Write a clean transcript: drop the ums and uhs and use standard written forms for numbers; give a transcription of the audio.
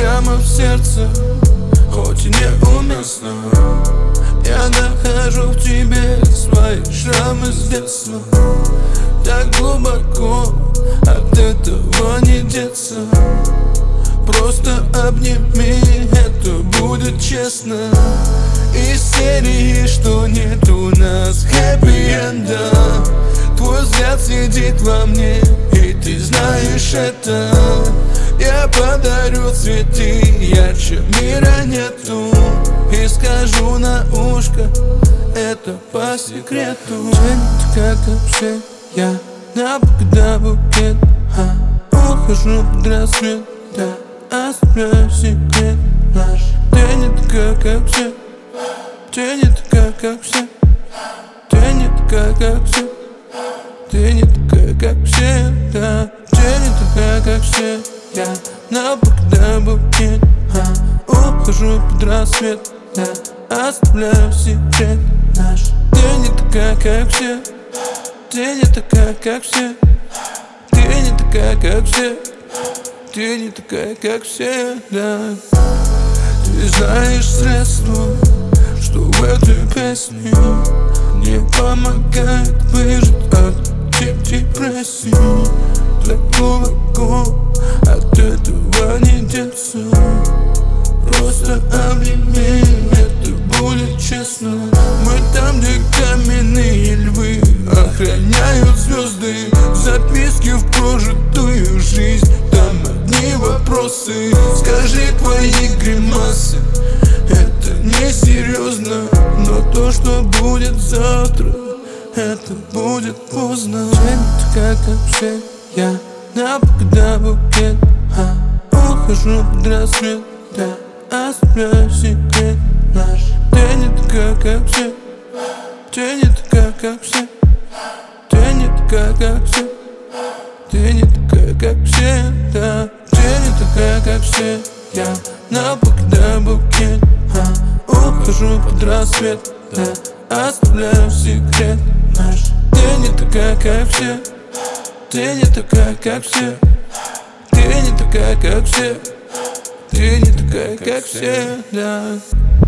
прямо в сердце, хоть и неуместно. Я нахожу в тебе свои шрамы с детства. Так глубоко, от этого не деться. Просто обними, это будет честно. Из серии, что нет у нас хэппи-энда. Твой взгляд сидит во мне, и ты знаешь это. Я подарю цветы, ярче мира нету. И скажу на ушко, это по секрету. Тянет, как все, я когда букет, ухожу под рассвет, да, оставляю секрет наш. Тянет, как все, тянет, как все, тянет, как все, тянет, как все, да, тянет, как все. Я когда букет, ухожу под рассвет, да, оставляю секрет наш. Тянет, как все, тянет, как все, тянет, как все, тянет, как все, да. Ты знаешь средства, что в этой песне мне помогает выжить от депрессии. Так глубоко, от этого не деться. Просто обними, это будет честно. Мы там, где каменные львы охраняют звезды. Записки в прожитую жизнь, там одни вопросы. Скажи твои гримасы, это несерьезно. Но то, что будет завтра, это будет поздно. Тянет, как все, я когда букет, ухожу под рассвет, да, оставляю секрет наш. Тянет, как все, тянет, как все, тянет, как все, тянет, как все, да, тянет, как все. Я когда букет, ухожу под рассвет, да, оставляю секрет наш. Тянет, как все, тянет, как все, тянет, как все, тянет, как все, да.